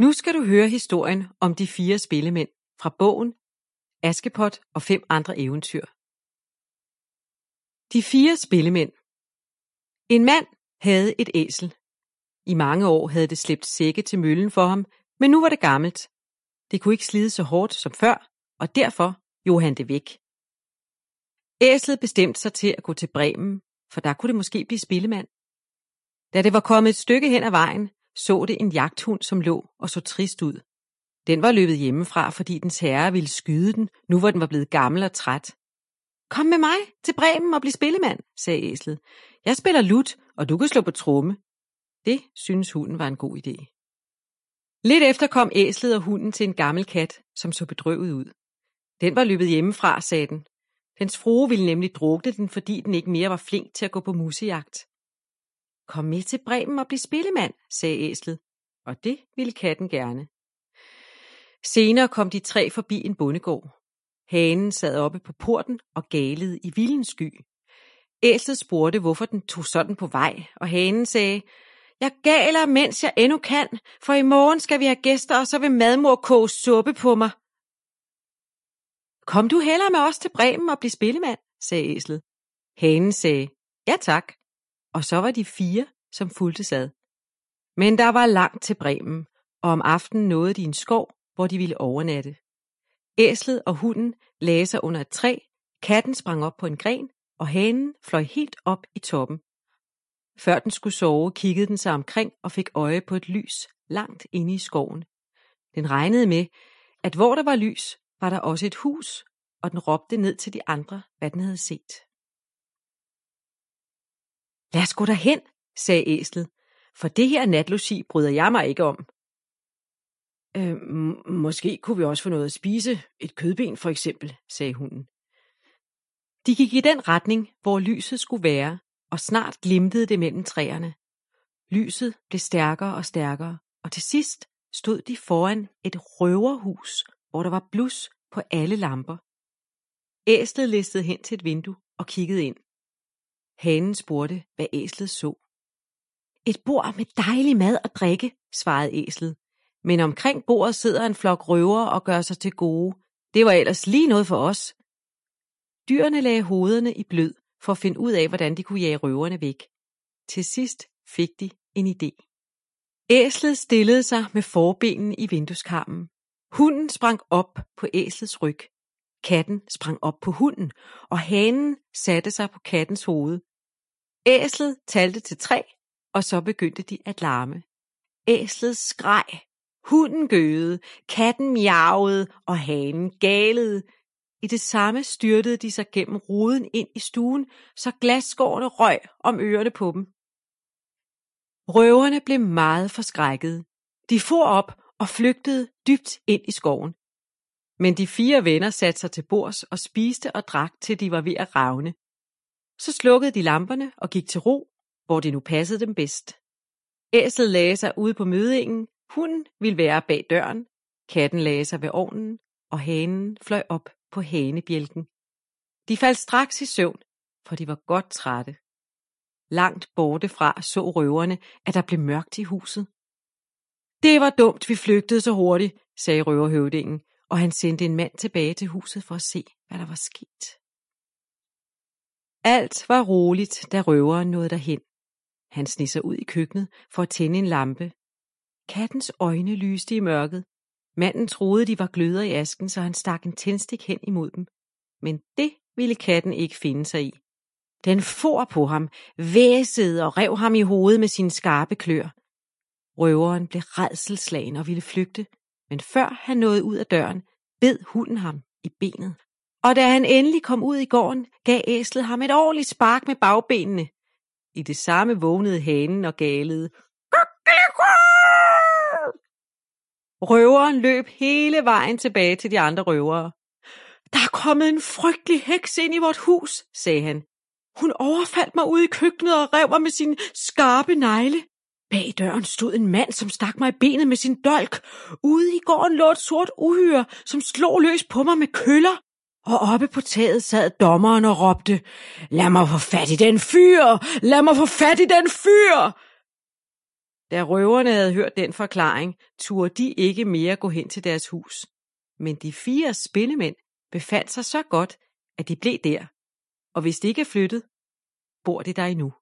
Nu skal du høre historien om de 4 spillemænd fra bogen Askepot og 5 andre eventyr. De 4 spillemænd. En mand havde et æsel. I mange år havde det slæbt sække til møllen for ham, men nu var det gammelt. Det kunne ikke slide så hårdt som før, og derfor jog han det væk. Æslet bestemte sig til at gå til Bremen, for der kunne det måske blive spillemand. Da det var kommet et stykke hen ad vejen, så det en jagthund, som lå og så trist ud. Den var løbet hjemmefra, fordi dens herre ville skyde den, nu hvor den var blevet gammel og træt. Kom med mig til Bremen og bliv spillemand, sagde æslet. Jeg spiller lut, og du kan slå på tromme. Det synes hunden var en god idé. Lidt efter kom æslet og hunden til en gammel kat, som så bedrøvet ud. Den var løbet hjemmefra, sagde den. Dens frue ville nemlig drukne den, fordi den ikke mere var flink til at gå på musejagt. Kom med til Bremen og bliv spillemand, sagde æslet, og det ville katten gerne. Senere kom de 3 forbi en bondegård. Hanen sad oppe på porten og galede i vildens sky. Æslet spurgte, hvorfor den tog sådan på vej, og hanen sagde, jeg galer, mens jeg endnu kan, for i morgen skal vi have gæster, og så vil madmor koge suppe på mig. Kom du hellere med os til Bremen og bliv spillemand, sagde æslet. Hanen sagde, ja tak, og så var de 4, som fulgtes ad. Men der var langt til Bremen, og om aftenen nåede de en skov, hvor de ville overnatte. Æslet og hunden lagde sig under et træ, katten sprang op på en gren, og hanen fløj helt op i toppen. Før den skulle sove, kiggede den sig omkring og fik øje på et lys langt inde i skoven. Den regnede med, at hvor der var lys, var der også et hus, og den råbte ned til de andre, hvad den havde set. Lad os gå derhen, sagde æslet, for det her natlogi bryder jeg mig ikke om. Måske kunne vi også få noget at spise, et kødben for eksempel, sagde hunden. De gik i den retning, hvor lyset skulle være, og snart glimtede det mellem træerne. Lyset blev stærkere og stærkere, og til sidst stod de foran et røverhus, hvor der var blus på alle lamper. Æslet listede hen til et vindue og kiggede ind. Hanen spurgte, hvad æslet så. Et bord med dejlig mad og drikke, svarede æslet. Men omkring bordet sidder en flok røvere og gør sig til gode. Det var ellers lige noget for os. Dyrene lagde hovederne i blød for at finde ud af, hvordan de kunne jage røverne væk. Til sidst fik de en idé. Æslet stillede sig med forbenene i vindueskarmen. Hunden sprang op på æslets ryg. Katten sprang op på hunden, og hanen satte sig på kattens hoved. Æslet talte til 3, og så begyndte de at larme. Æslet skreg, hunden gøede, katten miavede, og hanen galede. I det samme styrtede de sig gennem ruden ind i stuen, så glasskårene røg om ørerne på dem. Røverne blev meget forskrækkede. De for op og flygtede dybt ind i skoven. Men de 4 venner satte sig til bords og spiste og drak, til de var ved at ravne. Så slukkede de lamperne og gik til ro, hvor det nu passede dem bedst. Æslet lagde sig ude på mødingen, hunden ville være bag døren, katten lagde sig ved ovnen, og hanen fløj op på hanebjælken. De faldt straks i søvn, for de var godt trætte. Langt borte fra så røverne, at der blev mørkt i huset. Det var dumt, vi flygtede så hurtigt, sagde røverhøvdingen, og han sendte en mand tilbage til huset for at se, hvad der var sket. Alt var roligt, da røveren nåede derhen. Han sneg sig ud i køkkenet for at tænde en lampe. Kattens øjne lyste i mørket. Manden troede, de var gløder i asken, så han stak en tændstik hen imod dem. Men det ville katten ikke finde sig i. Den for på ham, hvæsede og rev ham i hovedet med sine skarpe klør. Røveren blev rædselsslagen og ville flygte, men før han nåede ud af døren, bed hunden ham i benet. Og da han endelig kom ud i gården, gav æslet ham et ordentligt spark med bagbenene. I det samme vågnede hanen og galede. Røveren løb hele vejen tilbage til de andre røvere. Der er kommet en frygtelig heks ind i vort hus, sagde han. Hun overfaldt mig ude i køkkenet og rev mig med sine skarpe negle. Bag døren stod en mand, som stak mig i benet med sin dolk. Ude i gården lå et sort uhyre, som slog løs på mig med køller. Og oppe på taget sad dommeren og råbte, lad mig få fat i den fyr! Lad mig få fat i den fyr! Da røverne havde hørt den forklaring, turde de ikke mere gå hen til deres hus. Men de 4 spindemænd befandt sig så godt, at de blev der, og hvis de ikke er flyttet, bor de der endnu.